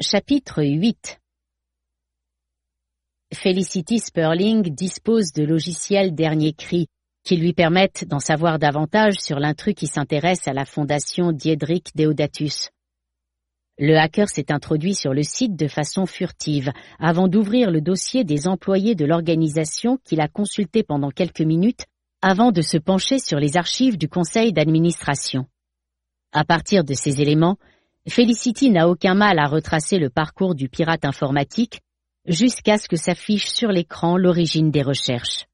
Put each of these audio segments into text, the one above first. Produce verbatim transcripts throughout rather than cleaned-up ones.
Chapitre huit. Felicity Sperling dispose de logiciels dernier cri qui lui permettent d'en savoir davantage sur l'intrus qui s'intéresse à la fondation Diedrich Deodatus. Le hacker s'est introduit sur le site de façon furtive avant d'ouvrir le dossier des employés de l'organisation qu'il a consulté pendant quelques minutes avant de se pencher sur les archives du conseil d'administration. À partir de ces éléments, Felicity n'a aucun mal à retracer le parcours du pirate informatique jusqu'à ce que s'affiche sur l'écran l'origine des recherches.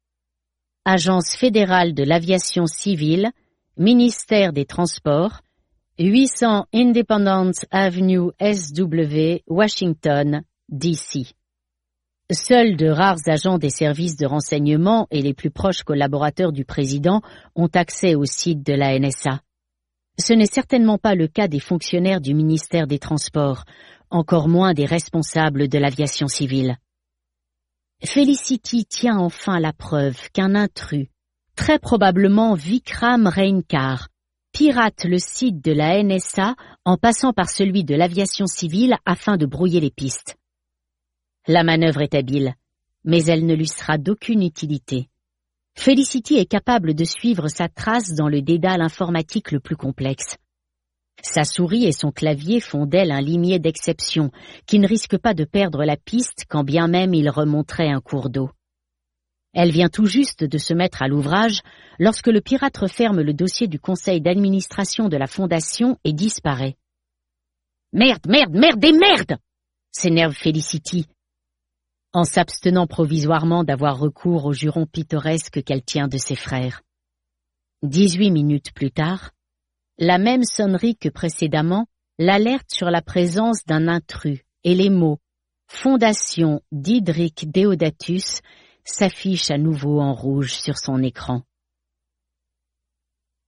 Agence fédérale de l'aviation civile, ministère des Transports, huit cents Independence Avenue S W, Washington, D C. Seuls de rares agents des services de renseignement et les plus proches collaborateurs du président ont accès au site de la N S A. Ce n'est certainement pas le cas des fonctionnaires du ministère des Transports, encore moins des responsables de l'aviation civile. Felicity tient enfin la preuve qu'un intrus, très probablement Vikram Reinkar, pirate le site de la N S A en passant par celui de l'aviation civile afin de brouiller les pistes. La manœuvre est habile, mais elle ne lui sera d'aucune utilité. Felicity est capable de suivre sa trace dans le dédale informatique le plus complexe. Sa souris et son clavier font d'elle un limier d'exception qui ne risque pas de perdre la piste quand bien même il remonterait un cours d'eau. Elle vient tout juste de se mettre à l'ouvrage lorsque le pirate referme le dossier du conseil d'administration de la fondation et disparaît. « Merde, merde, merde et merde !» s'énerve Felicity, en s'abstenant provisoirement d'avoir recours au juron pittoresque qu'elle tient de ses frères. Dix-huit minutes plus tard, la même sonnerie que précédemment l'alerte sur la présence d'un intrus et les mots « Fondation Diedrich Deodatus » s'affichent à nouveau en rouge sur son écran.